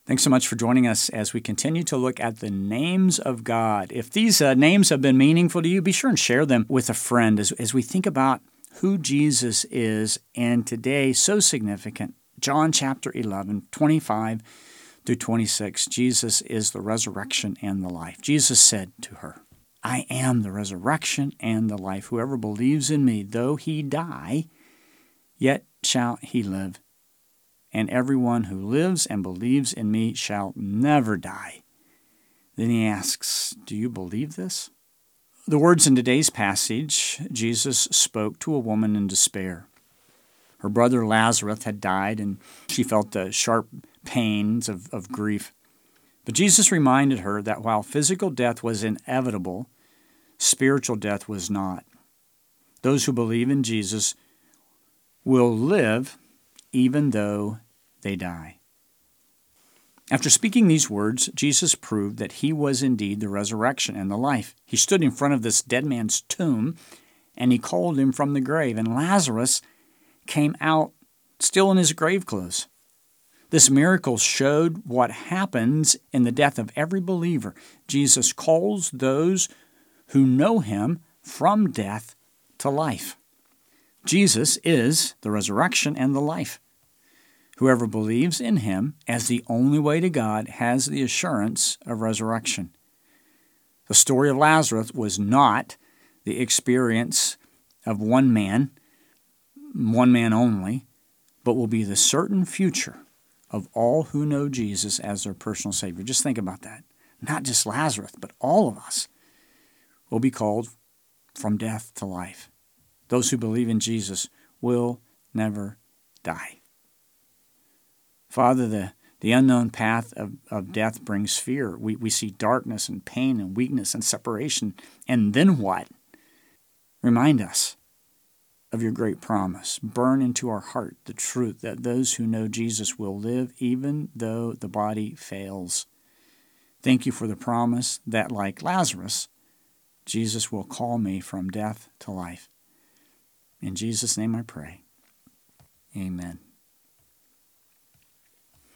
Thanks so much for joining us as we continue to look at the names of God. If these names have been meaningful to you, be sure and share them with a friend as we think about who Jesus is, and today, so significant, John chapter 11, 25 through 26, Jesus is the resurrection and the life. Jesus said to her, I am the resurrection and the life. Whoever believes in me, though he die, yet shall he live. And everyone who lives and believes in me shall never die. Then he asks, do you believe this? The words in today's passage, Jesus spoke to a woman in despair. Her brother Lazarus had died, and she felt the sharp pains of grief. But Jesus reminded her that while physical death was inevitable, spiritual death was not. Those who believe in Jesus will live even though they die. After speaking these words, Jesus proved that he was indeed the resurrection and the life. He stood in front of this dead man's tomb, and he called him from the grave, and Lazarus came out still in his grave clothes. This miracle showed what happens in the death of every believer. Jesus calls those who know him from death to life. Jesus is the resurrection and the life. Whoever believes in him as the only way to God has the assurance of resurrection. The story of Lazarus was not the experience of one man only, but will be the certain future of all who know Jesus as their personal Savior. Just think about that. Not just Lazarus, but all of us will be called from death to life. Those who believe in Jesus will never die. Father, the unknown path of death brings fear. We see darkness and pain and weakness and separation. And then what? Remind us of your great promise. Burn into our heart the truth that those who know Jesus will live even though the body fails. Thank you for the promise that, like Lazarus, Jesus will call me from death to life. In Jesus' name I pray. Amen.